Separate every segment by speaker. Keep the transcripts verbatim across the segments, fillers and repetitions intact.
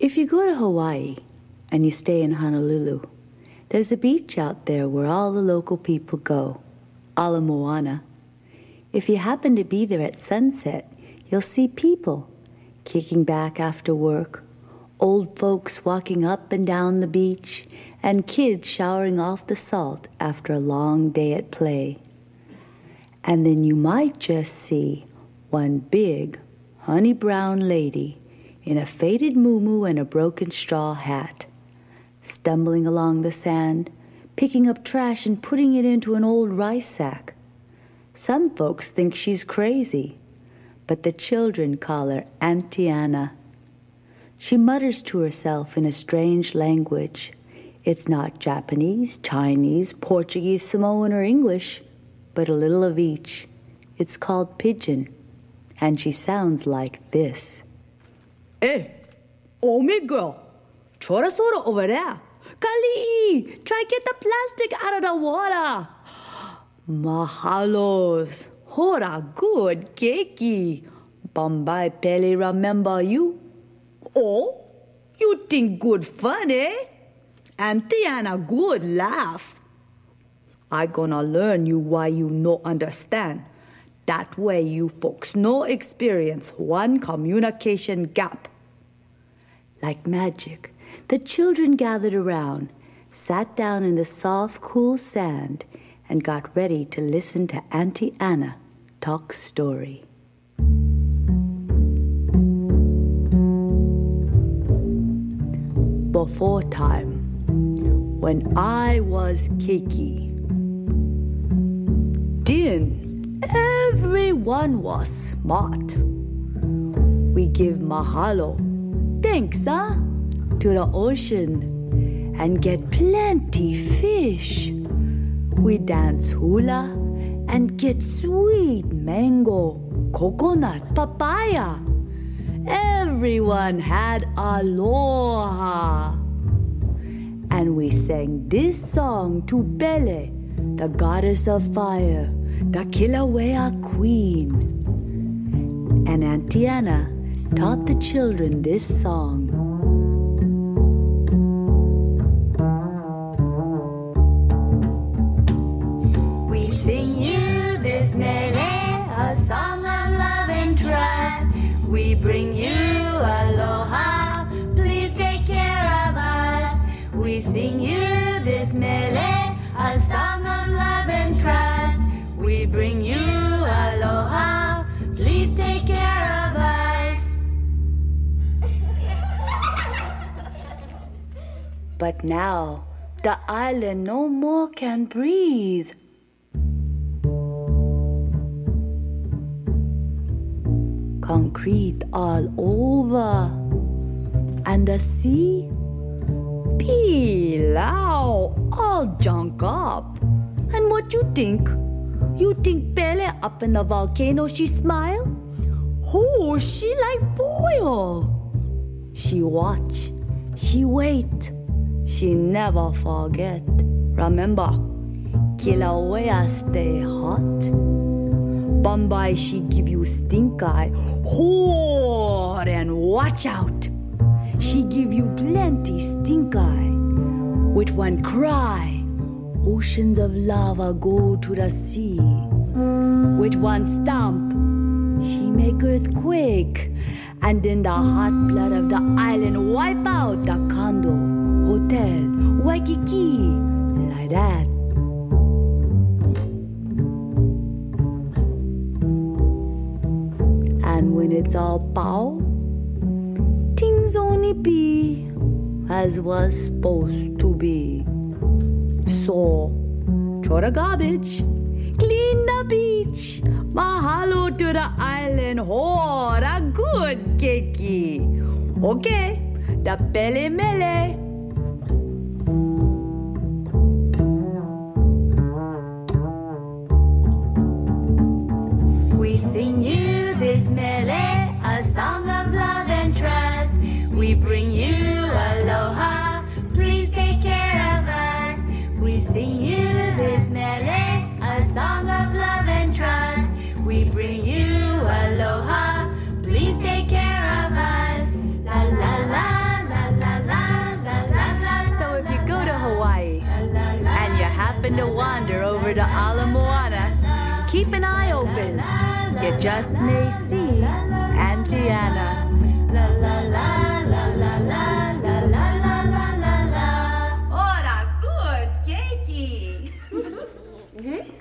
Speaker 1: If you go to Hawaii and you stay in Honolulu, there's a beach out there where all the local people go, Ala Moana. If you happen to be there at sunset, you'll see people kicking back after work, old folks walking up and down the beach, and kids showering off the salt after a long day at play. And then you might just see one big, honey brown lady in a faded muumuu and a broken straw hat, stumbling along the sand, picking up trash and putting it into an old rice sack. Some folks think she's crazy, but the children call her Auntie Anna. She mutters to herself in a strange language. It's not Japanese, Chinese, Portuguese, Samoan, or English, but a little of each. It's called Pidgin, and she sounds like this.
Speaker 2: Hey, oh me girl, throw the soda over there. Kali, try get the plastic out of the water. Mahalos, hora good keiki. Bombay Pele remember you. Oh, you think good fun, eh? Auntie Anna good laugh. I gonna learn you why you no understand. That way you folks no experience one communication gap.
Speaker 1: Like magic, the children gathered around, sat down in the soft, cool sand, and got ready to listen to Auntie Anna talk story. Before time, when I was Keiki, then everyone was smart. We give mahalo, thanks, huh, to the ocean and get plenty fish. We dance hula and get sweet mango, coconut, papaya. Everyone had aloha. And we sang this song to Pele, the goddess of fire, the Kilauea queen. And Auntie Anna taught the children this song.
Speaker 3: We sing you this mele, a song of love and trust. We bring you aloha, please take care of us. We sing you this mele, a song of love and trust. We bring you aloha, please take care of us.
Speaker 1: But now the island no more can breathe. Concrete all over, and the sea, pilau, all junk up. And what you think? You think Pele up in the volcano she smile?
Speaker 2: Oh, she like boil.
Speaker 1: She watch, she wait, she never forget. Remember, Kilauea stay hot. Bombay she give you stink eye. Hold and watch out. She give you plenty stink eye. With one cry, oceans of lava go to the sea. With one stomp, she make earthquake. And then the hot blood of the island wipe out the condo, hotel, Waikiki, like that. And when it's all pow, things only be as was supposed to be. So, throw the garbage, clean the beach, mahalo to the island, hora good keiki. Okay, the Pele Mele.
Speaker 3: We sing you this mele, a song of love and trust. We bring you aloha, please take care of us. We sing you this mele, a song of love and trust. We bring you aloha, please take care of us. La la la la
Speaker 2: over to Ala Moana. Keep an eye open. You just may see Auntie Anna. La la la la la la la la la la la la. Ora, good, keiki. Mm-hmm.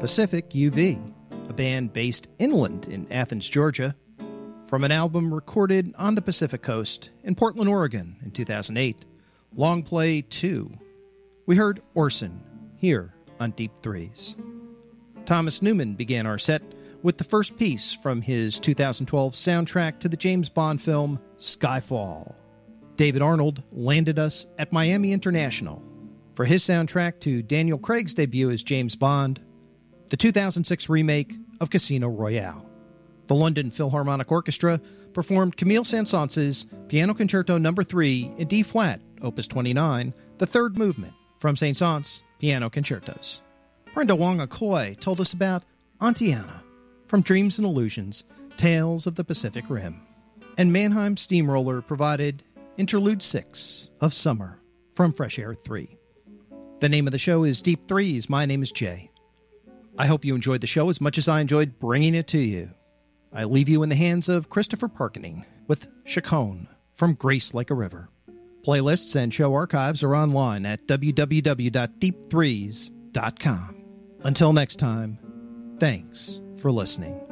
Speaker 4: Pacific U V, a band based inland in Athens, Georgia, from an album recorded on the Pacific Coast in Portland, Oregon in two thousand eight, Long Play two. We heard Orson here on Deep Threes. Thomas Newman began our set with the first piece from his two thousand twelve soundtrack to the James Bond film Skyfall. David Arnold landed us at Miami International for his soundtrack to Daniel Craig's debut as James Bond, the two thousand six remake of Casino Royale. The London Philharmonic Orchestra performed Camille Saint-Saëns's Piano Concerto Number three in D-flat, Opus twenty-nine, the third movement from Saint-Saëns' Piano Concertos. Brenda Wong-Akoi told us about Auntie Anna from Dreams and Illusions, Tales of the Pacific Rim. And Mannheim Steamroller provided Interlude six of Summer from Fresh Air three. The name of the show is Deep Threes. My name is Jay. I hope you enjoyed the show as much as I enjoyed bringing it to you. I leave you in the hands of Christopher Parkening with Chaconne from Grace Like a River. Playlists and show archives are online at w w w dot deep threes dot com. Until next time, thanks for listening.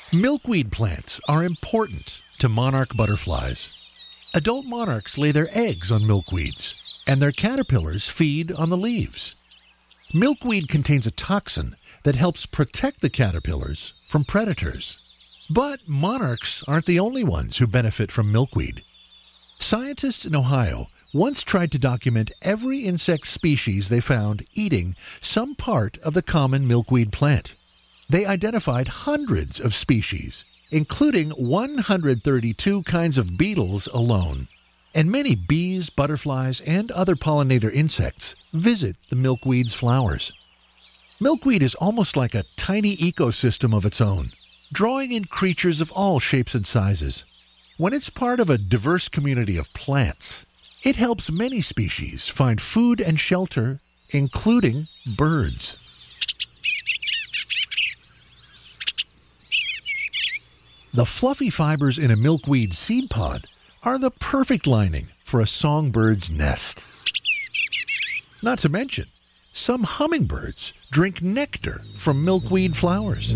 Speaker 5: Milkweed plants are important to monarch butterflies. Adult monarchs lay their eggs on milkweeds, and their caterpillars feed on the leaves. Milkweed contains a toxin that helps protect the caterpillars from predators. But monarchs aren't the only ones who benefit from milkweed. Scientists in Ohio once tried to document every insect species they found eating some part of the common milkweed plant. They identified hundreds of species, including one hundred thirty-two kinds of beetles alone. And many bees, butterflies, and other pollinator insects visit the milkweed's flowers. Milkweed is almost like a tiny ecosystem of its own, drawing in creatures of all shapes and sizes. When it's part of a diverse community of plants, it helps many species find food and shelter, including birds. The fluffy fibers in a milkweed seed pod are the perfect lining for a songbird's nest. Not to mention, some hummingbirds drink nectar from milkweed flowers.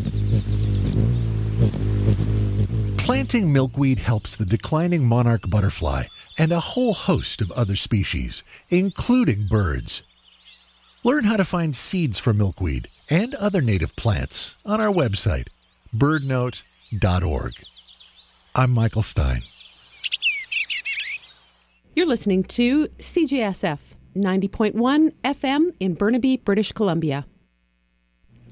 Speaker 5: Planting milkweed helps the declining monarch butterfly and a whole host of other species, including birds. Learn how to find seeds for milkweed and other native plants on our website, bird note dot org. I'm Michael Stein.
Speaker 6: You're listening to C J S F ninety point one F M in Burnaby, British Columbia.